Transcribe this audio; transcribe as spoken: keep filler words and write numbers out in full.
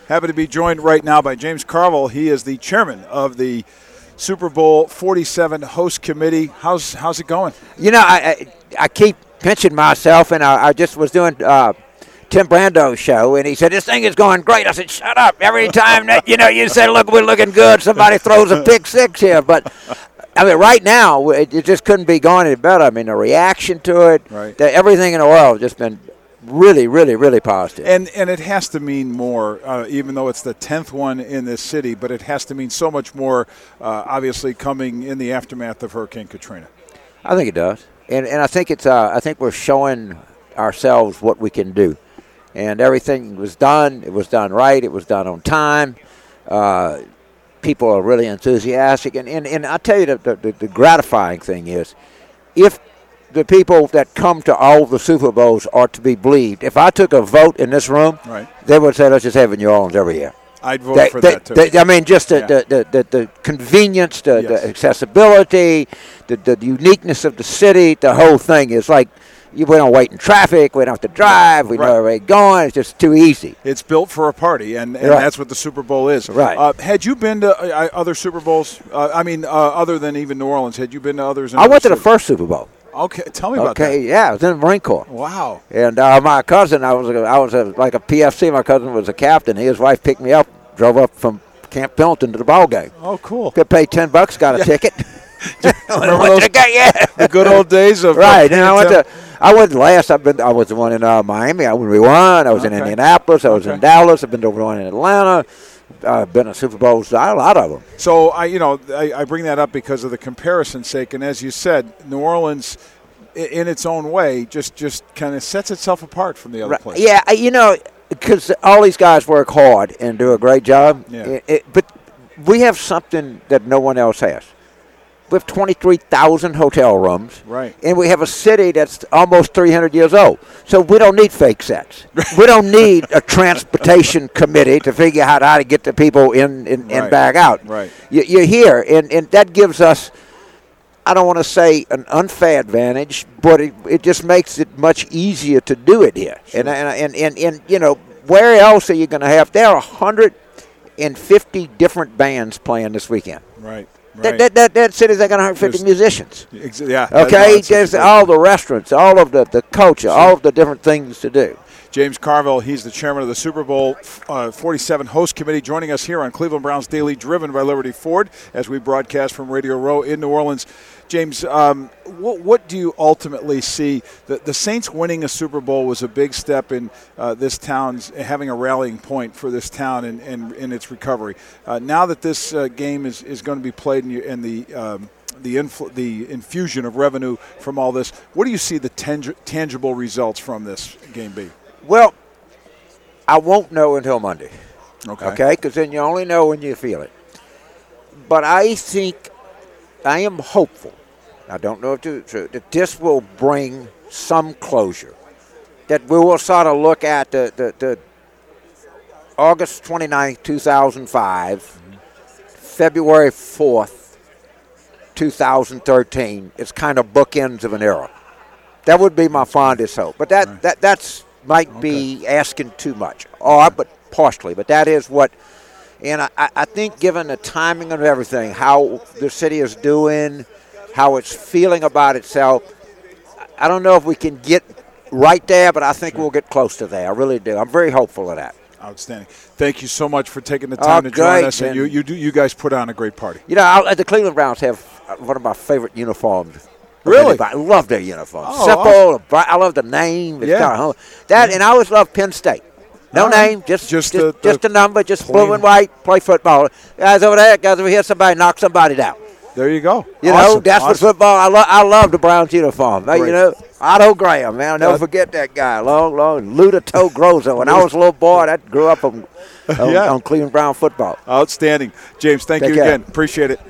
Happy to be joined right now by James Carville. He is the chairman of the Super Bowl forty-seven host committee. How's how's it going? You know, I I, I keep pinching myself, and I, I just was doing uh, Tim Brando's show, and he said, this thing is going great. I said, shut up. Every time that, you know, you say, look, we're looking good, somebody throws a pick six here. But, I mean, right now, it, it just couldn't be going any better. I mean, the reaction to it, right. the, everything in the world has just been really, really, really positive. And and it has to mean more, uh, even though it's the tenth one in this city, but it has to mean so much more, uh, obviously, coming in the aftermath of Hurricane Katrina. I think it does. And and I think it's uh, I think we're showing ourselves what we can do. And everything was done. It was done right. It was done on time. Uh, people are really enthusiastic. And, and, and I'll tell you, the, the, the gratifying thing is, if the people that come to all the Super Bowls are to be believed, if I took a vote in this room, right. they would say, let's just have it in New Orleans every year. I'd vote they, for they, that, too. They, I mean, just the, yeah. the, the, the, the convenience, the, yes. the accessibility, the, the uniqueness of the city, the whole thing is like, you, we don't wait in traffic, we don't have to drive, we right. know where we're going, it's just too easy. It's built for a party, and, and right. that's what the Super Bowl is. Right. Uh, had you been to uh, other Super Bowls? Uh, I mean, uh, other than even New Orleans, had you been to others? In I went to the cities? first Super Bowl. Okay, tell me about that. Okay, yeah, I was in the Marine Corps. Wow. And uh, my cousin, I was a, I was a, like a P F C. My cousin was a captain. He, his wife picked me up, drove up from Camp Pendleton to the ball game. Oh, cool. Could pay ten bucks, got a yeah. ticket. Remember those, the, guy, yeah. the good old days of right. And I went to. I went last. I've been. I was the one in uh, Miami. I when we won. I was okay. in Indianapolis. I was okay. in Dallas. I've been to one in Atlanta. I've been to Super Bowls. A lot of them. So I, you know, I, I bring that up because of the comparison's sake. And as you said, New Orleans, in its own way, just just kind of sets itself apart from the other right. places. Yeah, you know, because all these guys work hard and do a great job. Yeah. It, it, but we have something that no one else has. We have twenty-three thousand hotel rooms. Right. And we have a city that's almost three hundred years old. So we don't need fake sets. We don't need a transportation committee to figure out how to get the people in, in right. and back out. Right. You, you're here, and, and that gives us, I don't want to say an unfair advantage, but it, it just makes it much easier to do it here. Sure. And, and, and, and, and, you know, where else are you going to have? There are one hundred fifty different bands playing this weekend. Right. Right. That, that, that, that city's got one hundred fifty There's, musicians. Ex- yeah. Okay? There's all the restaurants, all of the, the culture, sure. all of the different things to do. James Carville, he's the chairman of the Super Bowl uh, forty-seven host committee, joining us here on Cleveland Browns Daily, driven by Liberty Ford, as we broadcast from Radio Row in New Orleans. James, um, what, what do you ultimately see? The, the Saints winning a Super Bowl was a big step in uh, this town's having a rallying point for this town and in, in, in its recovery. Uh, now that this uh, game is, is going to be played in, in the um, the, infl- the infusion of revenue from all this, what do you see the tang- tangible results from this game be? Well, I won't know until Monday. Okay. Okay? Because then you only know when you feel it. But I think, I am hopeful, I don't know if it's true, that this will bring some closure. That we will sort of look at the, the, the August twenty-ninth, two thousand five, mm-hmm. February fourth, two thousand thirteen. It's kind of bookends of an era. That would be my fondest hope. But that, right. that that's might okay. be asking too much, or but partially. But that is what, and I, I think given the timing of everything, how the city is doing, how it's feeling about itself, I don't know if we can get right there, but I think sure. we'll get close to there. I really do. I'm very hopeful of that. Outstanding. Thank you so much for taking the time oh, to join great, us. And you, you do you guys put on a great party. You know, I, the Cleveland Browns have one of my favorite uniforms. Really? I love their uniforms. Oh, Simple. Awesome. I love the name. It's yeah. kind of, that, yeah. And I always love Penn State. No All right. name, just just, just, the, the just a number, just plain. blue and white, play football. Guys over there, guys over here, somebody knock somebody down. There you go. You awesome. know, that's awesome. what football, I, lo- I love the Browns uniform. Hey, Great. you know, Otto Graham, man, I'll never uh, forget that guy. Long, long, Luda Toe Groza. When I was a little boy, I grew up on, on, yeah. on Cleveland Brown football. Outstanding. James, thank Take you care. again. Appreciate it.